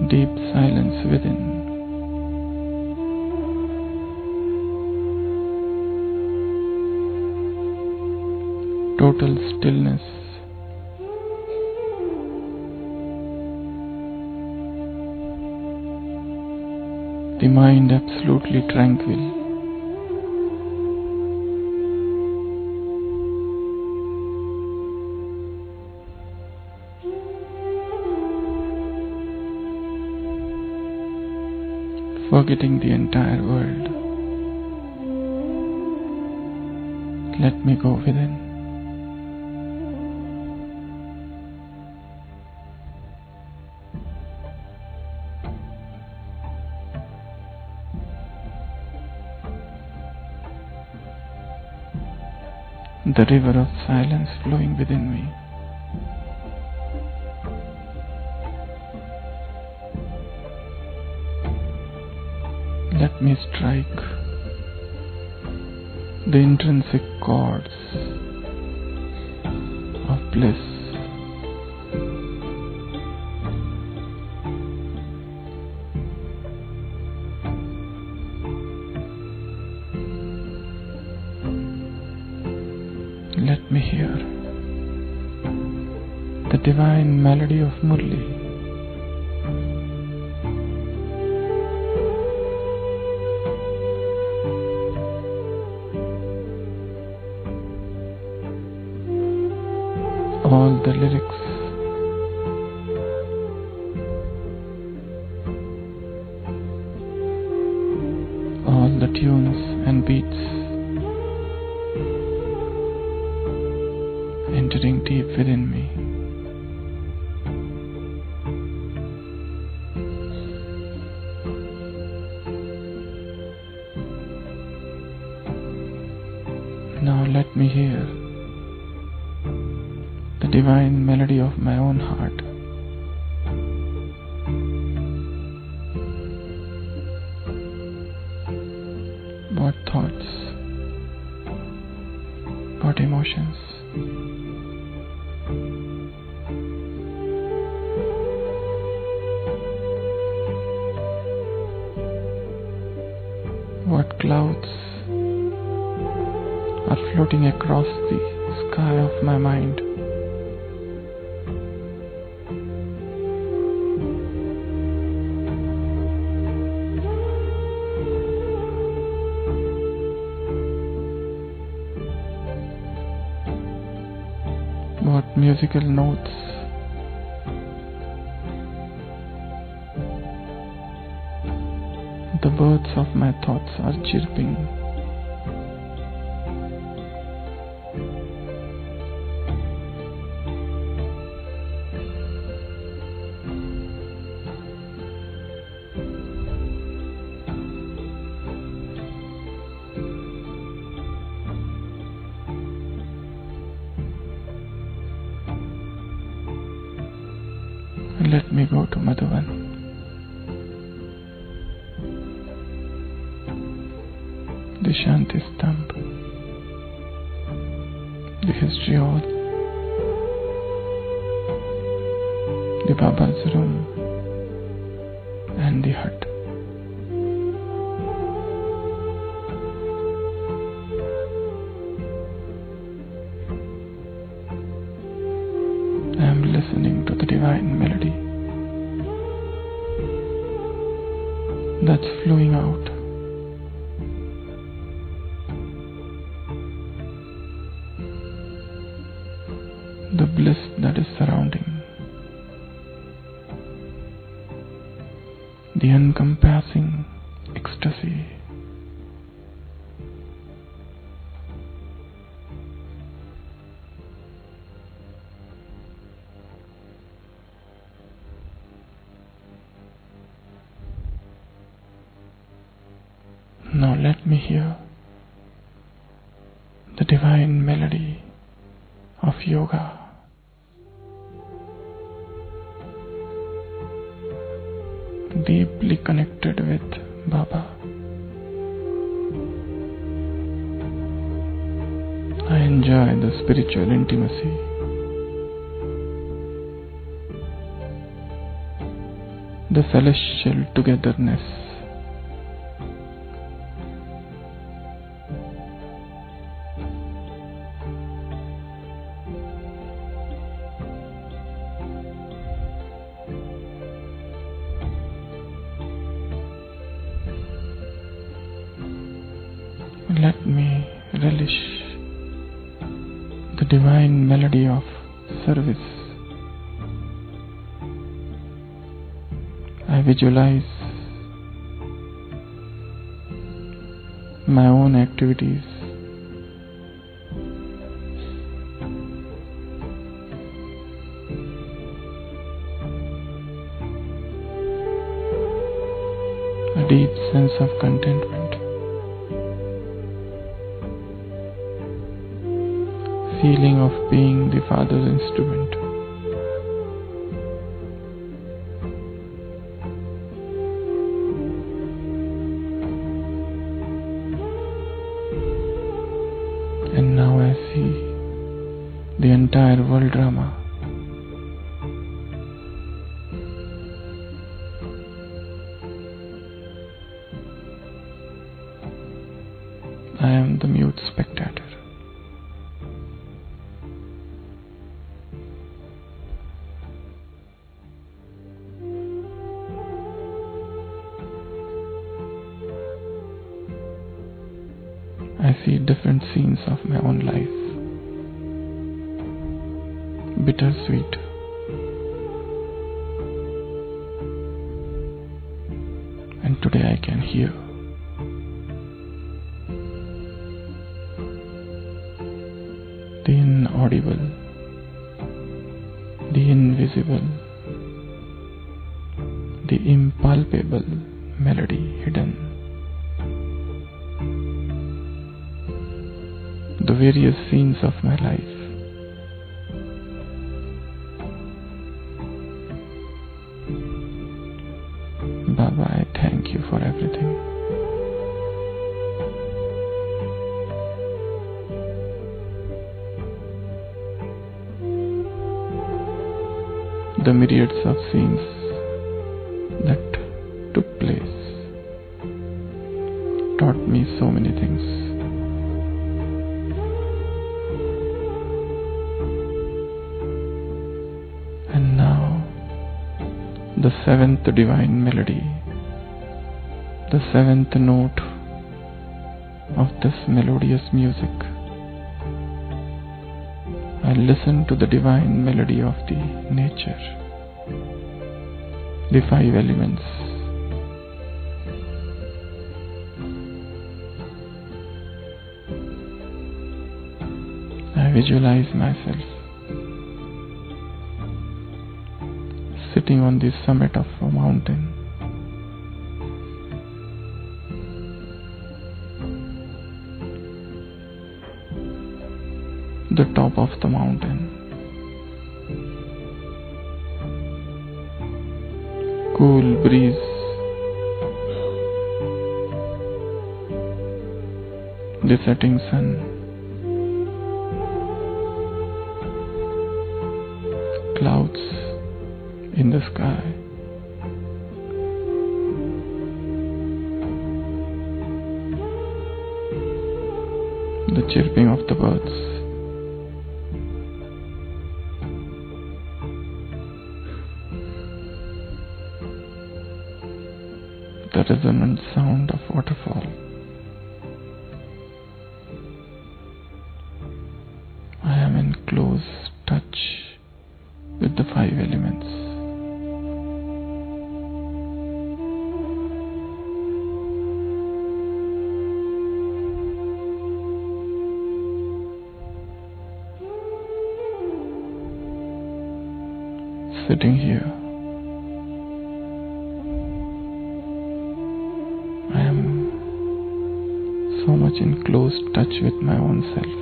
deep silence within. Total stillness. The mind absolutely tranquil. Forgetting the entire world. Let me go within. The river of silence flowing within me. Let me strike the intrinsic chords of bliss. Let me hear the divine melody of Murli. All the lyrics, all the tunes and beats entering deep within me. Now let me hear the divine melody of my own heart. What thoughts, what emotions, what clouds are floating across the sky of my mind. What musical notes the birds of my thoughts are chirping. Let me go to Madhuban. The Shanti Stambh, the history of the Baba's room and the hut. I am listening to the divine melody that's flowing out. The bliss that is surrounding, the encompassing ecstasy. Now let me hear the divine melody of yoga. Deeply connected with Baba. I enjoy the spiritual intimacy. the celestial togetherness. Let me relish the divine melody of service. I visualize my own activities a deep sense of contentment, feeling of being the Father's instrument. And now I see the entire world drama. I am the mute spectator. I see different scenes of my own life. Bittersweet. And today I can hear. The inaudible, the invisible, the impalpable melody hidden. The various scenes of my life. Baba, I thank you for everything. The myriads of scenes that took place taught me so many things. And now, the seventh divine melody, the seventh note of this melodious music. I listen to the divine melody of the nature, the five elements. I visualize myself sitting on the summit of a mountain. The top of the mountain. Cool breeze. The setting sun. Clouds in the sky. The chirping of the birds. The resonant sound of waterfall. I am in close touch with the five elements. Sitting here, I am so much in close touch with my own self.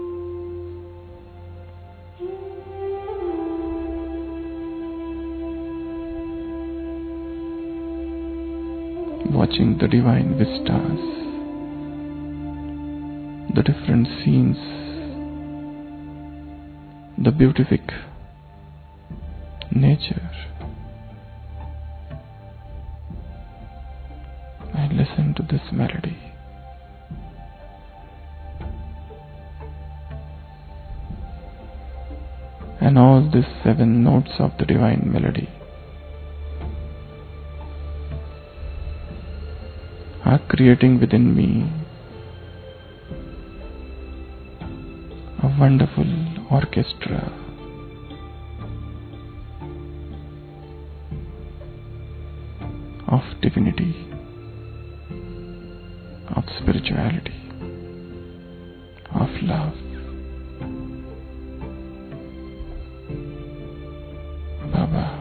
Watching the divine vistas, the different scenes, the beatific nature. Listen to this melody. And all these 7 notes of the divine melody are creating within me a wonderful orchestra of divinity, of spirituality, of love. Baba,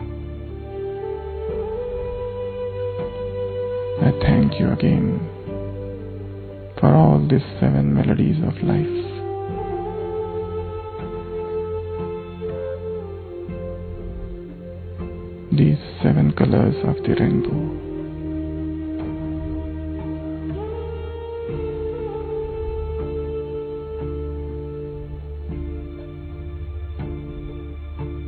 I thank you again for all these 7 melodies of life. These 7 colors of the rainbow.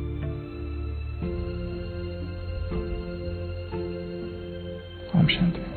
Om Shanti.